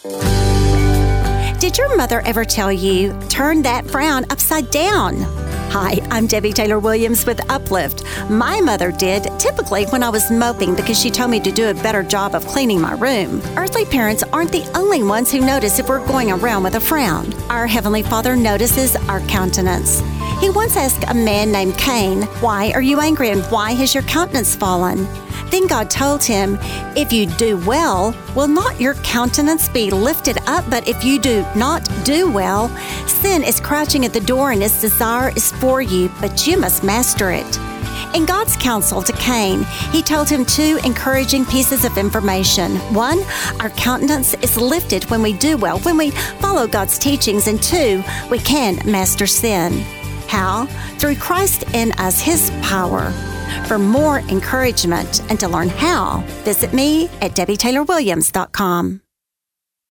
Did your mother ever tell you, turn that frown upside down? Hi, I'm Debbie Taylor Williams with Uplift. My mother did, typically when I was moping because she told me to do a better job of cleaning my room. Earthly parents aren't the only ones who notice if we're going around with a frown. Our Heavenly Father notices our countenance. He once asked a man named Cain, "Why are you angry and why has your countenance fallen?" Then God told him, "If you do well, will not your countenance be lifted up? But if you do not do well, sin is crouching at the door and its desire is for you, but you must master it." In God's counsel to Cain, He told him two encouraging pieces of information. One, our countenance is lifted when we do well, when we follow God's teachings. And two, we can master sin. How? Through Christ in us, His power. For more encouragement and to learn how, visit me at DebbieTaylorWilliams.com.